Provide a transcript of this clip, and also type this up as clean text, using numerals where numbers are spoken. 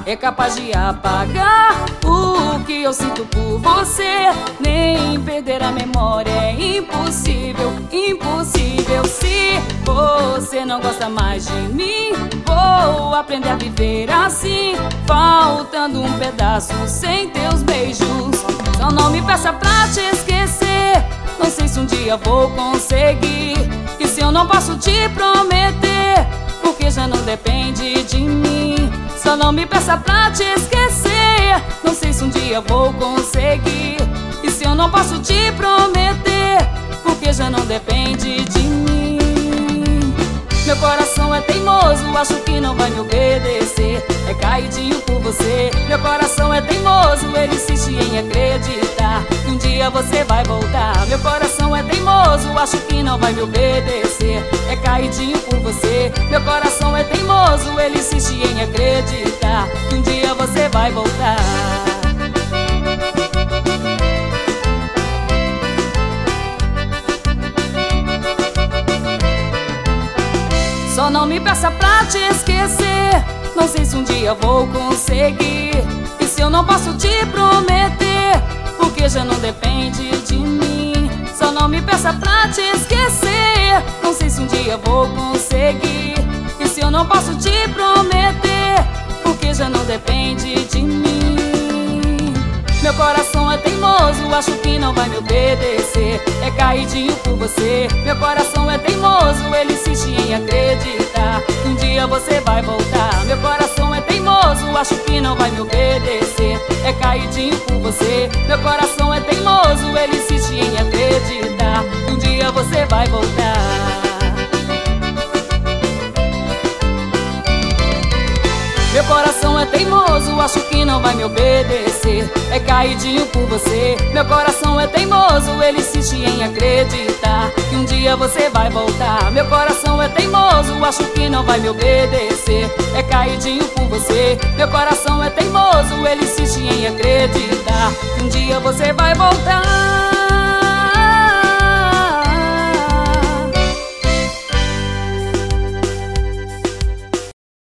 é capaz de apagar o que eu sinto por você. Nem perder a memória é impossível, impossível. Se você não gosta mais de mim, vou aprender a viver assim, faltando um pedaço sem teus beijos. Só não me peça pra te esquecer, não sei se um dia vou conseguir. E se eu não posso te prometer, porque já não depende de mim. Só não me peça pra te esquecer, não sei se um dia vou conseguir. E se eu não posso te prometer, porque já não depende de mim. Meu coração é teimoso, acho que não vai me obedecer. É caidinho por você. Meu coração é teimoso, ele insiste em acreditar que um dia você vai voltar. Meu coração é teimoso, acho que não vai me obedecer. É caidinho por você. Meu coração é teimoso, ele insiste em acreditar que um dia você vai voltar. Só não me peça pra te esquecer, não sei se um dia vou conseguir. E se eu não posso te prometer, porque já não depende de mim. Só não me peça pra te esquecer, não sei se um dia vou conseguir. E se eu não posso te prometer, porque já não depende de mim. Meu coração é teimoso, acho que não vai me obedecer. É caidinho por você. Meu coração é teimoso, ele insiste em acreditar que um dia você vai voltar. Meu coração é teimoso, acho que não vai me obedecer. É caidinho por você. Meu coração é teimoso, ele insiste em acreditar que um dia você vai voltar. Meu coração é teimoso, acho que não vai me obedecer. É caidinho por você. Meu coração é teimoso, ele insiste em acreditar que um dia você vai voltar. Meu coração é teimoso, acho que não vai me obedecer. É caidinho por você. Meu coração é teimoso, ele insiste em acreditar que um dia você vai voltar.